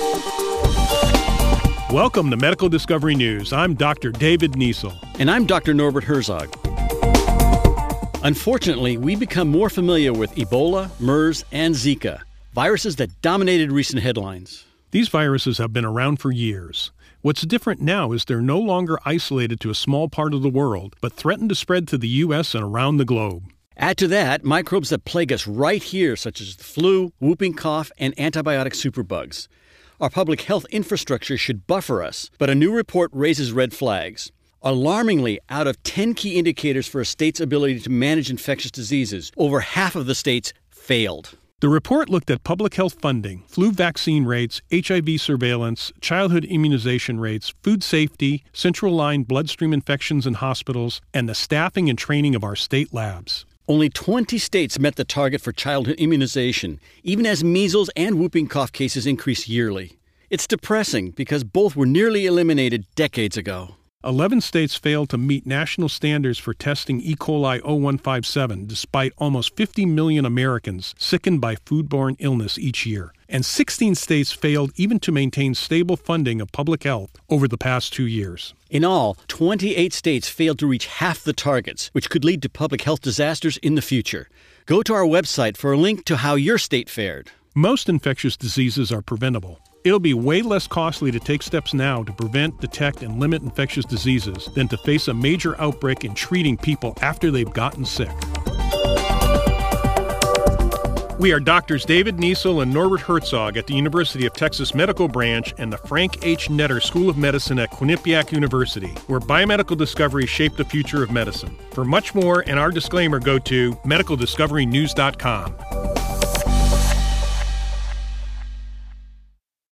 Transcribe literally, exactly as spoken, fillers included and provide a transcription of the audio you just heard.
Welcome to Medical Discovery News. I'm Doctor David Niesel. And I'm Doctor Norbert Herzog. Unfortunately, we become more familiar with Ebola, MERS, and Zika, viruses that dominated recent headlines. These viruses have been around for years. What's different now is they're no longer isolated to a small part of the world, but threaten to spread to the U S and around the globe. Add to that microbes that plague us right here, such as the flu, whooping cough, and antibiotic superbugs. Our public health infrastructure should buffer us, but a new report raises red flags. Alarmingly, out of ten key indicators for a state's ability to manage infectious diseases, over half of the states failed. The report looked at public health funding, flu vaccine rates, H I V surveillance, childhood immunization rates, food safety, central line bloodstream infections in hospitals, and the staffing and training of our state labs. Only twenty states met the target for childhood immunization, even as measles and whooping cough cases increase yearly. It's depressing because both were nearly eliminated decades ago. Eleven states failed to meet national standards for testing E. coli oh one five seven, despite almost fifty million Americans sickened by foodborne illness each year. And sixteen states failed even to maintain stable funding of public health over the past two years. In all, twenty-eight states failed to reach half the targets, which could lead to public health disasters in the future. Go to our website for a link to how your state fared. Most infectious diseases are preventable. It'll be way less costly to take steps now to prevent, detect, and limit infectious diseases than to face a major outbreak in treating people after they've gotten sick. We are Doctors David Niesel and Norbert Herzog at the University of Texas Medical Branch and the Frank H. Netter School of Medicine at Quinnipiac University, where biomedical discoveries shape the future of medicine. For much more and our disclaimer, go to medical discovery news dot com.